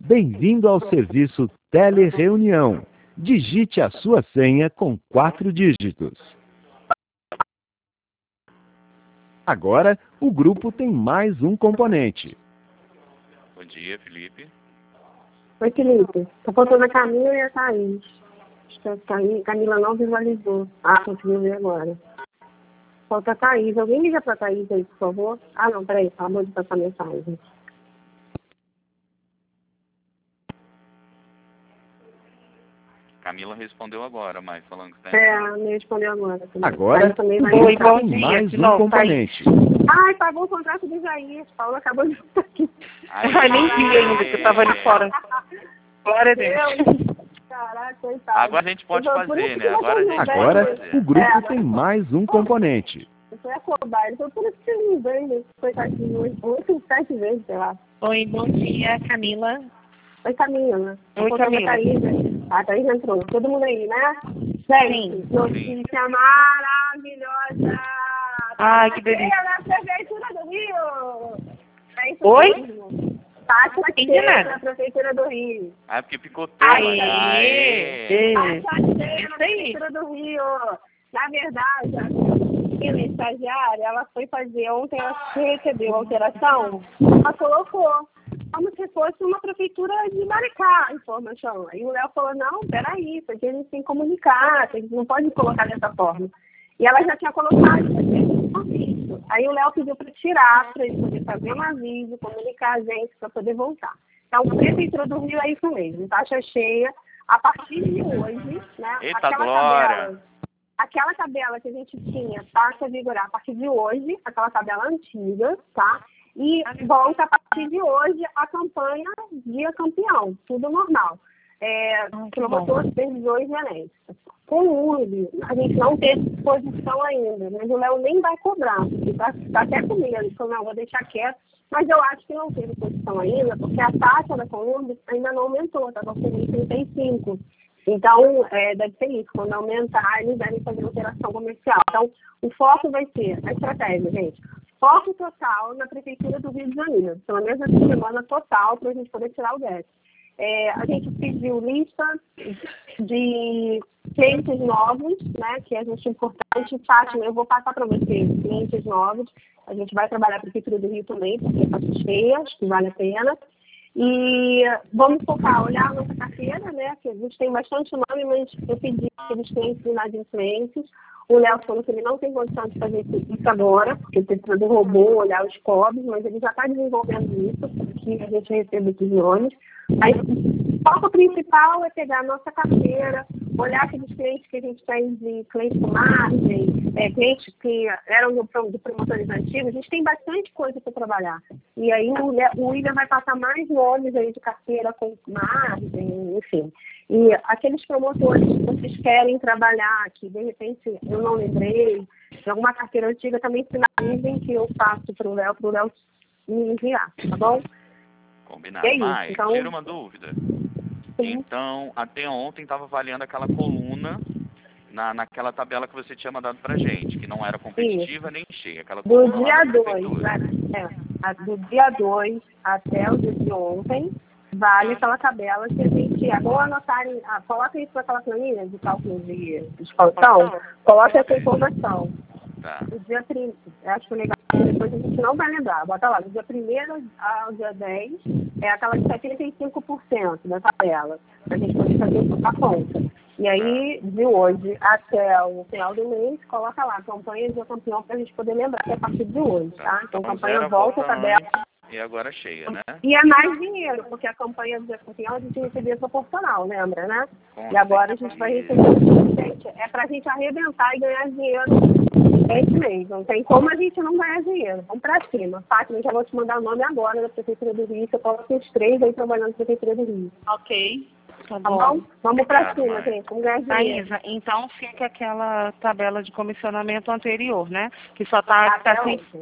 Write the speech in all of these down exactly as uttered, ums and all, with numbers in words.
Bem-vindo ao serviço Telereunião. Digite a sua senha com quatro dígitos. Agora, o grupo tem mais um componente. Bom dia, Felipe. Oi, Felipe. Tô faltando a Camila e a Thaís. Acho que a Thaís- Camila não visualizou. Ah, conseguiu ver agora. Falta a Thaís. Alguém liga pra Thaís aí, por favor? Ah, não, peraí. Acabou de passar mensagem. Camila respondeu agora, mas falando que tá É, me respondeu agora. Também. Agora, Thaís também vai o entrar. grupo tem mais um Não, componente. Ai, pagou o contrato do Isaías. Paula acabou de estar aqui. Ai, nem vi ainda que eu tava ali fora. Glória a Deus. Deus. Caraca, coitado. Agora a gente pode Eu tô- por fazer, isso né? que eu Agora a tô gente vendo, Agora, pode né? fazer. o grupo É. tem mais um componente. Eu sou a cobaia. Então, por isso que eu não ganho. Coitadinho. Oito, sete vezes, sei lá. Oi, bom dia, Camila. Oi, Camila. Oi, Tô faltando Camila. a Thaís, né? A Thaís entrou. Todo mundo aí, né? Gente, notícia maravilhosa. Ai, que delícia. Cheia na Prefeitura do Rio. É isso Oi? mesmo. Tati Entendi cheia nada. na Prefeitura do Rio. Ah, porque picotou. Aê! mas- Aê! Ê, Tati cheia Isso na aí. Prefeitura do Rio. Na verdade, a minha estagiária, ela foi fazer ontem, ela recebeu a alteração, ela colocou como se fosse uma prefeitura de Maricá, a informação. Aí o Léo falou, não, peraí, isso aqui a gente tem que comunicar, a gente não pode colocar dessa forma. E ela já tinha colocado, isso. Aí o Léo pediu para tirar, para ele poder fazer um aviso, comunicar a gente para poder voltar. Então, a Prefeitura do Rio é isso mesmo, taxa cheia, a partir de hoje, né? Eita, aquela Glória! tabela, aquela tabela que a gente tinha passa a vigorar a partir de hoje, aquela tabela antiga, tá? E volta a partir de hoje a campanha Dia Campeão, tudo normal. É, promotor, supervisores genéticos. Com o U R B, a gente não teve disposição ainda, mas o Léo nem vai cobrar, porque tá, tá até com medo. Ele falou, não, vou deixar quieto. Mas eu acho que não teve posição ainda, porque a taxa da Columbi ainda não aumentou, estava com trinta e cinco. Então, é, deve ser isso. Quando aumentar, eles devem fazer alteração comercial. Então, o foco vai ser a estratégia, gente. Foco total na Prefeitura do Rio de Janeiro. Pelo menos essa semana total, para a gente poder tirar o déficit. É, a gente pediu lista de clientes novos, né, que a gente importante, Fátima, eu vou passar para vocês, clientes novos, a gente vai trabalhar a Prefeitura do Rio também, porque está cheia, acho que vale a pena, e vamos focar, olhar a nossa carteira, né, que a gente tem bastante nome, mas eu pedi aqueles clientes inadimplentes, o Léo falou que ele não tem condição de fazer isso agora, porque precisa do robô, olhar os cobres, mas ele já está desenvolvendo isso, que a gente recebe opiniões. Mas o foco principal é pegar a nossa carteira, olhar aqueles clientes que a gente tem de clientes com margem, é, clientes que eram do, do promotores antigos, a gente tem bastante coisa para trabalhar. E aí o, o William vai passar mais nomes aí de carteira com margem, enfim. E aqueles promotores que vocês querem trabalhar, que de repente eu não lembrei, de alguma carteira antiga, também sinalizem que eu passo para o Léo, para o Léo me enviar, tá bom? Combinado. É isso, Mas, então- tira uma dúvida. Então, até ontem estava avaliando aquela coluna na, naquela tabela que você tinha mandado pra gente, que não era competitiva nem cheia. Aquela Do coluna lá dia da dois, prefeitura. é, a- do dia dois até o dia de ontem, vale aquela tabela que a gente, é bom anotarem, ah, coloca isso naquela planilha de cálculo de expansão, coloca essa informação. Tá. O dia primeiro, acho que o legal, depois a gente não vai lembrar, bota lá, do dia primeiro ao dia dez, é aquela de setenta e cinco por cento da tabela, para a gente poder fazer a conta. E aí, de hoje até o final do mês, coloca lá, campanha de campeão, para a gente poder lembrar que é a partir de hoje, tá? Então, campanha zero volta a volta tabela. antes E agora cheia, né? E é mais dinheiro, porque a campanha do campeão a gente recebia proporcional, lembra, né? Com E agora a gente vai receber. Gente, é pra gente arrebentar e ganhar dinheiro esse mês. Não tem como a gente não ganhar dinheiro. Vamos pra cima. Fátima, já vou te mandar o nome agora da Prefeitura do Rio. Você coloca os três aí trabalhando na Prefeitura do Rio. Ok. Tá Tá bom. bom? Vamos pra Obrigado, cima, mãe. gente. Vamos ganhar dinheiro. Thaisa, então fica aquela tabela de comissionamento anterior, né? Que só tá, Até tá assim. ontem.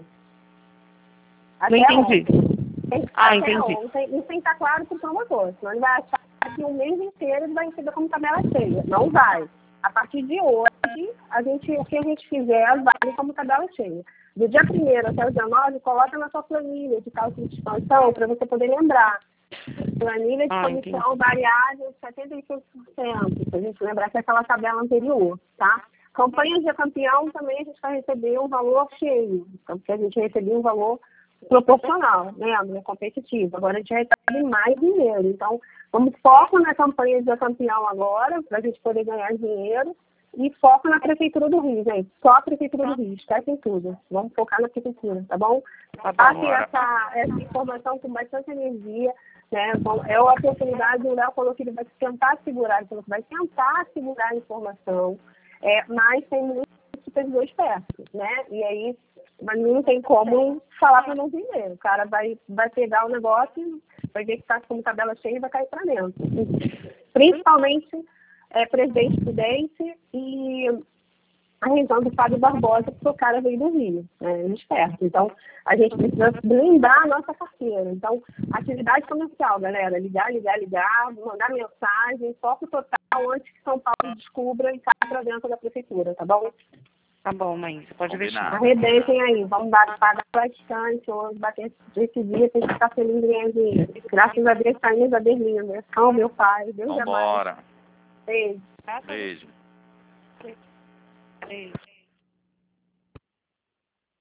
Não Até entendi. ontem. Ah, Até entendi. ontem. Isso tem que estar claro pro promotor. Senão ele vai achar que o mês inteiro ele vai receber como tabela cheia. Não vai. A partir de hoje, a gente, o que a gente fizer vale como tabela cheia. Do dia primeiro até o dia nove, coloca na sua planilha de cálculo de expansão para você poder lembrar. Planilha de Ah, comissão entendi. variável setenta e cinco por cento. Se a gente lembrar que é aquela tabela anterior, tá? Campanha de campeão também a gente vai receber um valor cheio, então, porque a gente recebeu um valor proporcional, lembra? É competitivo. Agora a gente recebe mais dinheiro. Então, vamos foco na campanha de campeão agora, para a gente poder ganhar dinheiro, e foco na Prefeitura do Rio, gente. Só a Prefeitura do Rio, esquecem tudo. Vamos focar na Prefeitura, tá bom? Tá bom. Passe essa, essa informação com bastante energia, né? Bom, é uma oportunidade, o Léo falou que ele vai tentar segurar, ele falou que vai tentar segurar a informação, é, mas tem muitos supervisores perto, né? E aí, mas não tem como falar para não vender. O cara vai, vai pegar o negócio, vai ver que está com tabela cheia e vai cair para dentro. Principalmente é, presidente Prudente e a região do Fábio Barbosa, porque o cara veio do Rio, né? Ele é esperto. Então, a gente precisa blindar a nossa carteira. Então, atividade comercial, galera, ligar, ligar, ligar, mandar mensagem, foco total antes que São Paulo descubra e caia para dentro da prefeitura, tá bom? Tá bom, mãe. Você pode investir. Combinado. Arrebentem aí, vamos dar, pagar bastante hoje, bater esse dia, tem que ficar feliz em ganhar dinheiro. Graças a Deus, saímos a Berlinda. Oh, meu pai, Deus é mais. Vambora. Beijo. Beijo. Beijo.